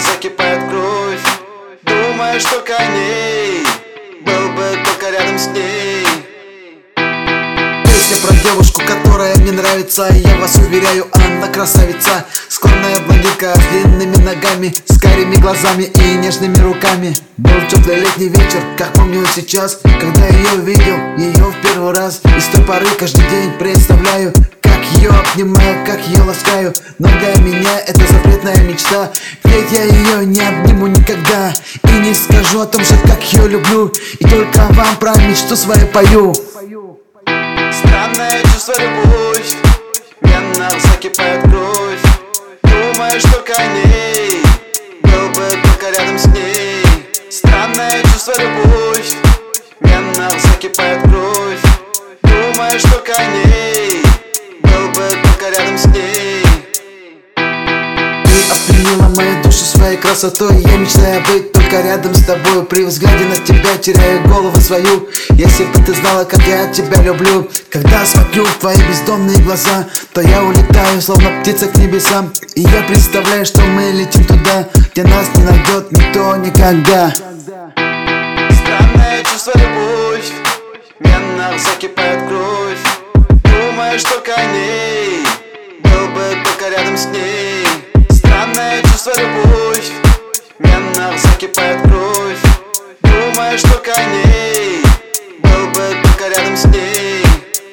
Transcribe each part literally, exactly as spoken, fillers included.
закипает кровь. Думаешь только о ней, был бы только рядом с ней. Песня про девушку, которая мне нравится. Я вас уверяю, она красавица. Скромная блондинка с длинными ногами, с карими глазами и нежными руками. Был теплый летний вечер, как помню сейчас, когда я ее увидел, ее в первый раз. И с той поры каждый день представляю, как ее обнимаю, как ее ласкаю. Но для меня это запретная мечта, ведь я ее не обниму никогда. И не скажу о том же, как ее люблю, и только вам про мечту свою пою. Странное чувство, любовь, в венах закипает кровь. Думаешь только о ней, был бы только рядом с ней. Странное чувство, любовь, в венах закипает кровь. Думаешь только о ней, был бы только рядом с ней. Ты опьянила мою душу своей красотой. Я мечтаю быть только рядом с тобой. При взгляде на тебя теряю голову свою. Если бы ты знала, как я тебя люблю. Когда смотрю в твои бездонные глаза, то я улетаю, словно птица к небесам. И я представляю, что мы летим туда, где нас не найдет никто никогда. Странное чувство, любовь, в венах закипает кровь. Думаешь только о ней, был бы только рядом с ней. Странное чувство, любовь, в венах закипает кровь. Думаешь только о ней, был бы только рядом с ней.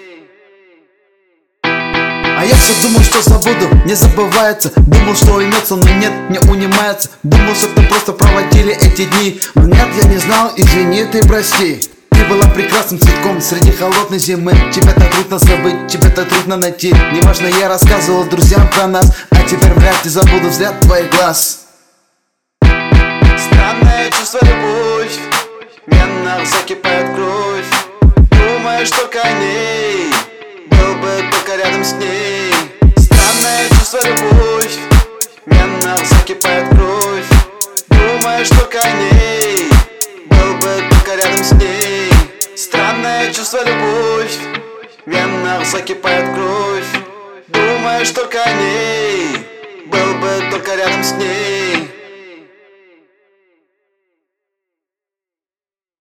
А я все думал, что забуду, не забывается. Думал, что уймется, но нет, не унимается. Думал, что мы просто проводили эти дни. Но нет, я не знал, извини, ты прости. Ты была прекрасным цветком среди холодной зимы. Тебя так трудно забыть, тебя так трудно найти. Неважно, я рассказывал друзьям про нас, а теперь вряд ли забуду взгляд твоих глаз. Странное чувство, любовь, в венах закипает кровь. Думаешь только о ней, был бы только рядом с ней. Странное чувство, любовь, в венах закипает кровь. Думаешь только о ней, был бы только рядом с ней. Странное чувство, любовь, в венах закипает кровь. Думаешь только о ней, был бы только рядом с ней.